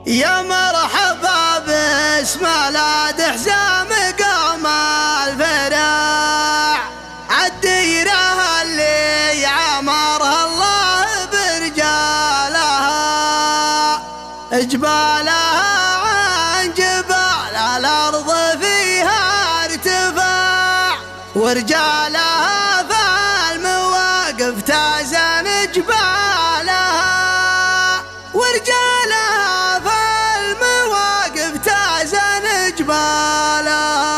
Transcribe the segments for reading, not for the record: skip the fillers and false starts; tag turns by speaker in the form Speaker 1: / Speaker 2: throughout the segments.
Speaker 1: يا مرحبا باسم الاد حزام قوم الفرع الديره اللي عمرها الله برجالها، جبالها عن جبال الارض فيها ارتفاع، ورجالها في المواقف تازن جبالها، ورجالها في المواقف تازن جبالها.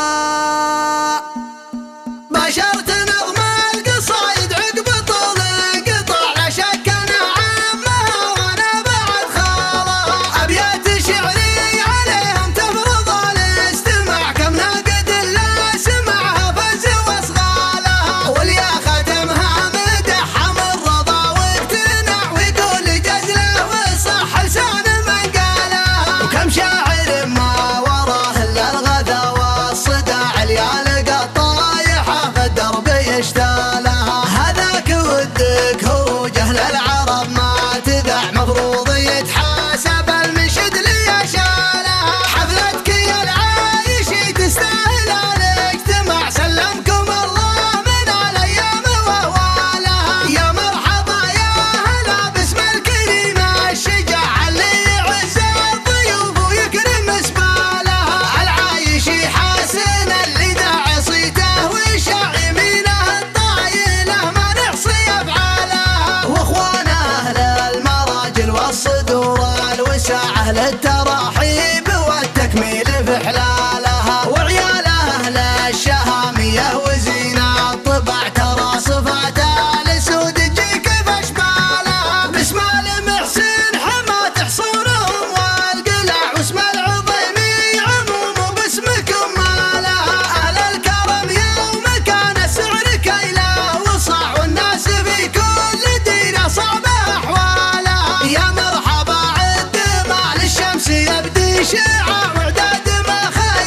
Speaker 1: بشرت نظم القصايد عقب طول انقطع، لا شك انا عامها وانا بعد خالها، ابيات شعري عليهم تفرض الاستماع، كم ناقد لا سمعها فز واصغالها، واليا ختمها مدحها من رضا واقتناع، ويقول جزله وصح لسان من قالها، وكم شاعر ما وراه الا الغثا والصداع، اليال قطايحه في الدرب يشتالها، هذاك ودك هو جهل العرب ما تذاع، مفروض يتحاسب المنشد لي شالها، حفلتك يا العايشي تستاهل الاجتماع، سلمكم الله من الايام واهوالها، يا مرحبا يا هلا باسم الكريم الشجاع، اللي يعز الضيوف ويكرم اسبالها، العايشي حسن اللي داعي صيته والشاعمينه الطايله ما نحصي افعالها، واخوان اهل المراجل والصدور الوساعه للتراحيب والتكميل في حلالها، وعيال اهل الشهاميه وزينه الطبع ترى صفات الاسود تجيك باشبالها، باسم المحسن حما تحصونهم والقلع، واسم العظيمي عموم وباسمكم مالها، اهل الكرم يوم كان السعر كيله وصاع، والناس في كل ديره صعبه احوالها، يا مرحبا عد ما للشمس يبدي شعاع، واعداد ما خير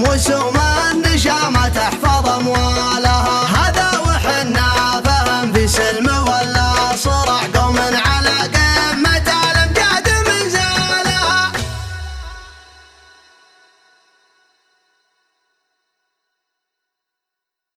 Speaker 1: وسوم